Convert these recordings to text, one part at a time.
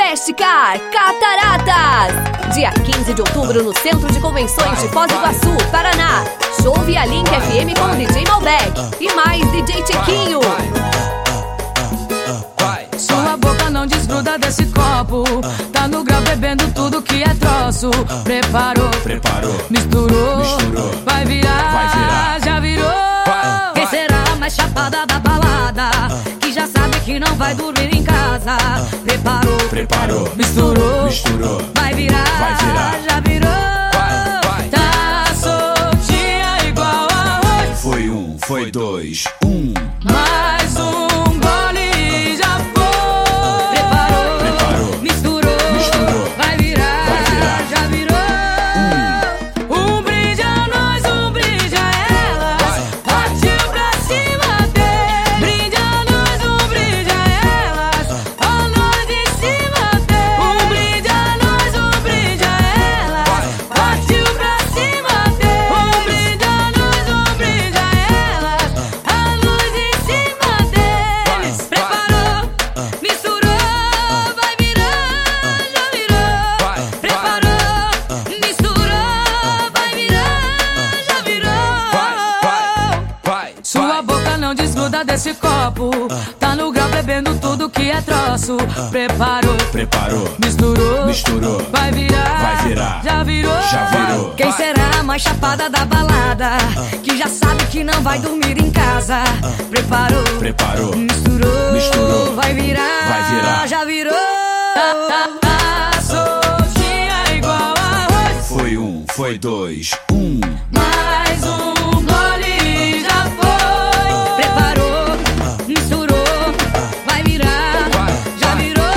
Festcar Cataratas. Dia 15 de outubro no Centro de Convenções de Foz do Iguaçu, Paraná. Show via Link FM com DJ Malbec e mais DJ Tiquinho. Sua boca não desgruda desse copo. Tá no grau bebendo tudo que é troço. Preparou, misturou, vai virar, já virou. Quem será a mais chapada da balada, que já sabe que não vai dormir em casa? Preparou, misturou, vai virar, já virou. Tá soltinha igual a hoje. Foi um, foi dois, Mais um gole já foi. Preparou, misturou, vai virar, já virou. Um brinde a nós, um brinde a elas. Partiu pra cima dele. Brinde a nós, um brinde a elas. A nós em cima dele. Um brinde a nós, um brinde a elas. Partiu pra cima dele. Um brinde a nós, um brinde a elas. A luz em cima deles. Preparou, misturou, vai virar, já virou. Preparou, misturou, vai virar, já virou. Sua boca não desgruda desse copo. Tá no grau bebendo tudo que é troço. Preparou, misturou, vai virar, já virou. Quem será a mais chapada da balada, que já sabe que não vai dormir em casa? Preparou, misturou, vai virar, já virou. Tá soltinha igual a hoje. foi um, foi dois, Mais um gole já foi. Preparou, misturou, vai virar, já virou.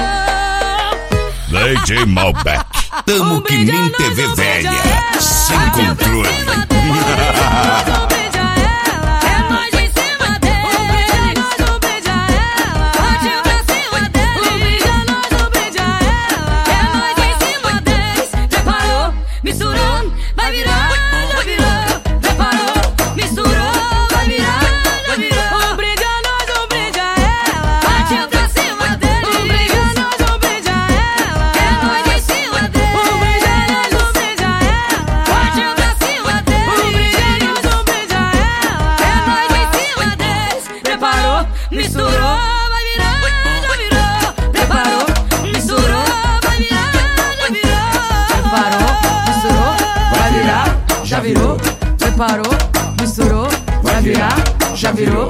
DJ Malbec. Tamo que nem TV velha, sem controle. Um brinde a ela, é nós em cima dele. Um brinde a ela, partiu pra cima dele. Um brinde a nós, um brinde a ela, é nós em cima deles. Preparou, misturou, vai virar, já virou. Preparou, misturou, vai virar, já virou. Um brinde a nós, um brinde a ela, partiu pra cima dele. Um brinde a nós, um brinde a ela, é nós em cima dele. Um brinde a nós, um brinde a ela, partiu pra cima dele. Um brinde a nós, um brinde a ela, é nós em cima deles. Preparou, misturou, vai virar, já virou. Preparou, misturou, vai virar, já virou. Preparou, misturou, vai virar, já virou. Preparou, misturou, vai virar, já virou.